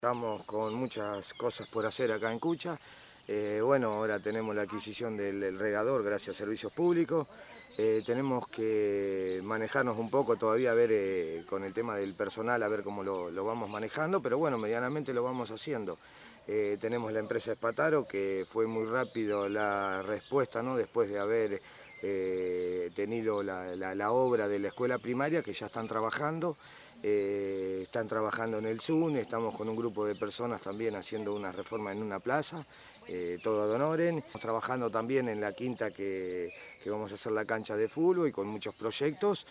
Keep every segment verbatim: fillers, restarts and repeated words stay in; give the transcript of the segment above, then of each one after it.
Estamos con muchas cosas por hacer acá en Cucha. Eh, bueno, ahora tenemos la adquisición del, del regador gracias a Servicios Públicos. Eh, tenemos que manejarnos un poco todavía, a ver eh, con el tema del personal, a ver cómo lo, lo vamos manejando, pero bueno, medianamente lo vamos haciendo. Eh, tenemos la empresa Espataro, que fue muy rápido la respuesta, ¿no? Después de haber eh, tenido la, la, la obra de la escuela primaria, que ya están trabajando. Eh, están trabajando en el Zoom, estamos con un grupo de personas también haciendo una reforma en una plaza, eh, todo ad honorem. Estamos trabajando también en la quinta que, que vamos a hacer la cancha de fútbol y con muchos proyectos,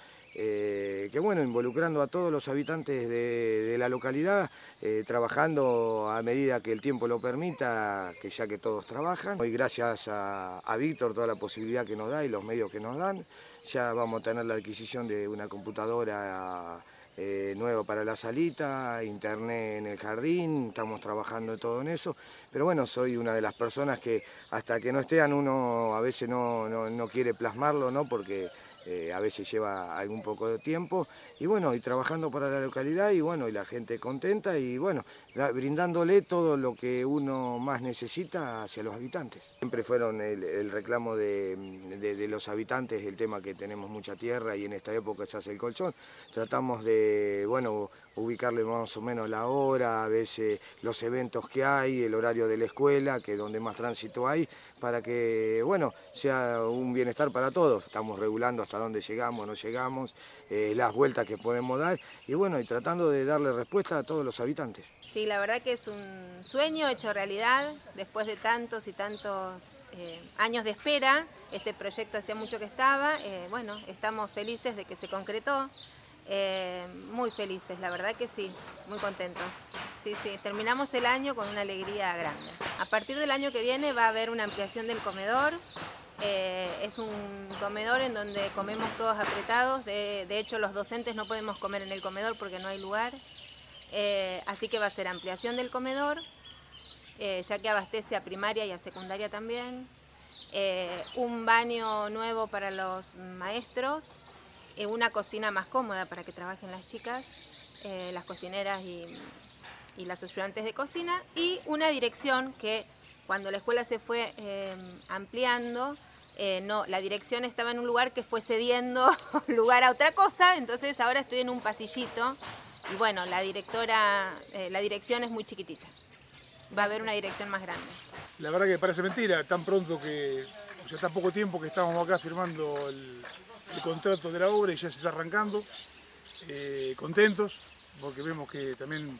eh, que bueno, involucrando a todos los habitantes de, de la localidad, eh, trabajando a medida que el tiempo lo permita, que ya que todos trabajan. Hoy gracias a, a Víctor toda la posibilidad que nos da y los medios que nos dan, ya vamos a tener la adquisición de una computadora Eh, nuevo para la salita, internet en el jardín, estamos trabajando todo en eso, pero bueno, soy una de las personas que hasta que no estén uno a veces no, no, no quiere plasmarlo, ¿no? Porque eh, a veces lleva algún poco de tiempo, y bueno, y trabajando para la localidad, y bueno, y la gente contenta, y bueno, da, brindándole todo lo que uno más necesita hacia los habitantes. Siempre fueron el, el reclamo de, de, de los habitantes, el tema que tenemos mucha tierra, y en esta época se hace el colchón. Tratamos de, bueno, ubicarle más o menos la hora, a veces los eventos que hay, el horario de la escuela, que es donde más tránsito hay, para que, bueno, sea un bienestar para todos. Estamos regulando hasta dónde llegamos, no llegamos, eh, las vueltas que podemos dar, y bueno, y tratando de darle respuesta a todos los habitantes. Sí, la verdad que es un sueño hecho realidad, después de tantos y tantos eh, años de espera. Este proyecto hacía mucho que estaba, eh, bueno, estamos felices de que se concretó. Eh, muy felices, la verdad que sí, muy contentos. Sí, sí, terminamos el año con una alegría grande. A partir del año que viene va a haber una ampliación del comedor. Eh, es un comedor en donde comemos todos apretados, de, de hecho los docentes no podemos comer en el comedor porque no hay lugar. Eh, así que va a ser ampliación del comedor, eh, ya que abastece a primaria y a secundaria también. Eh, un baño nuevo para los maestros. Una cocina más cómoda para que trabajen las chicas, eh, las cocineras y, y las ayudantes de cocina, y una dirección que cuando la escuela se fue eh, ampliando, eh, no, la dirección estaba en un lugar que fue cediendo lugar a otra cosa, entonces ahora estoy en un pasillito y bueno, la directora, eh, la dirección es muy chiquitita, va a haber una dirección más grande. La verdad que parece mentira, tan pronto que, o sea, tan poco tiempo que estamos acá firmando el el contrato de la obra y ya se está arrancando, eh, contentos, porque vemos que también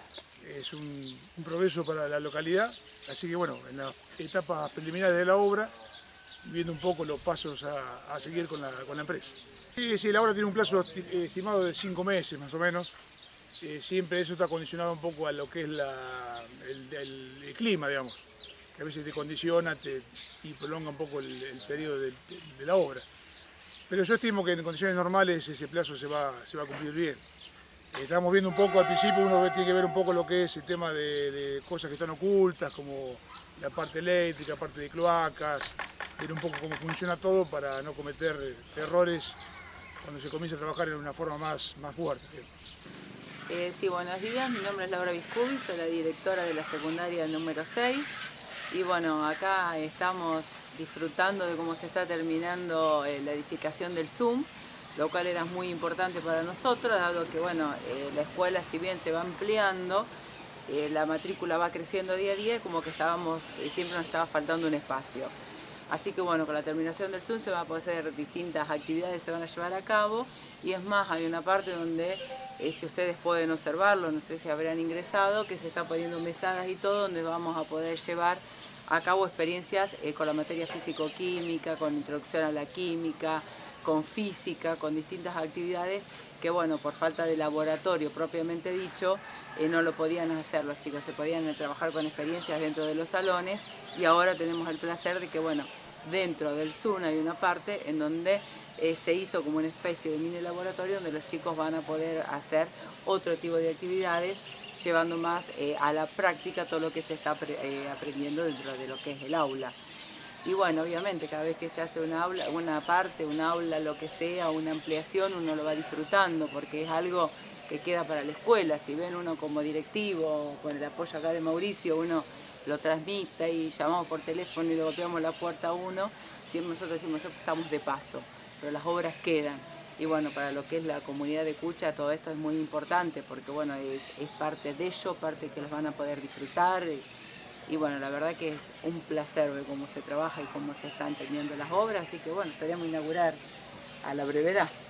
es un, un progreso para la localidad, así que bueno, en la etapa preliminar de la obra, viendo un poco los pasos a, a seguir con la, con la empresa. Sí, sí, la obra tiene un plazo estimado de cinco meses más o menos, eh, siempre eso está condicionado un poco a lo que es la, el, el, el clima, digamos, que a veces te condiciona te, y prolonga un poco el, el periodo de, de, de la obra. Pero yo estimo que en condiciones normales ese plazo se va, se va a cumplir bien. Estamos viendo un poco, al principio uno tiene que ver un poco lo que es el tema de, de cosas que están ocultas, como la parte eléctrica, la parte de cloacas, ver un poco cómo funciona todo para no cometer errores cuando se comienza a trabajar en una forma más, más fuerte. Eh, sí, buenos días, mi nombre es Laura Viscubi, soy la directora de la secundaria número seis y bueno, acá estamos disfrutando de cómo se está terminando eh, la edificación del Zoom, lo cual era muy importante para nosotros, dado que bueno, eh, la escuela si bien se va ampliando, eh, la matrícula va creciendo día a día, como que estábamos, eh, siempre nos estaba faltando un espacio. Así que bueno, con la terminación del Zoom se van a poder hacer distintas actividades, se van a llevar a cabo, y es más, hay una parte donde, eh, si ustedes pueden observarlo, no sé si habrán ingresado, que se está poniendo mesadas y todo, donde vamos a poder llevar a cabo experiencias eh, con la materia físico-química, con introducción a la química, con física, con distintas actividades que, bueno, por falta de laboratorio propiamente dicho, eh, no lo podían hacer los chicos, se podían eh, trabajar con experiencias dentro de los salones, y ahora tenemos el placer de que, bueno, dentro del Zoom hay una parte en donde eh, se hizo como una especie de mini laboratorio donde los chicos van a poder hacer otro tipo de actividades, llevando más eh, a la práctica todo lo que se está eh, aprendiendo dentro de lo que es el aula. Y bueno, obviamente cada vez que se hace una aula, una parte, un aula, lo que sea, una ampliación, uno lo va disfrutando porque es algo que queda para la escuela. Si ven uno como directivo, con el apoyo acá de Mauricio, uno lo transmite y llamamos por teléfono y le golpeamos la puerta a uno, siempre nosotros decimos, nosotros estamos de paso, pero las obras quedan. Y bueno, para lo que es la comunidad de Cucha, todo esto es muy importante porque bueno, es, es parte de ello, parte que los van a poder disfrutar. Y, y bueno, la verdad que es un placer ver cómo se trabaja y cómo se están teniendo las obras, así que bueno, esperemos inaugurar a la brevedad.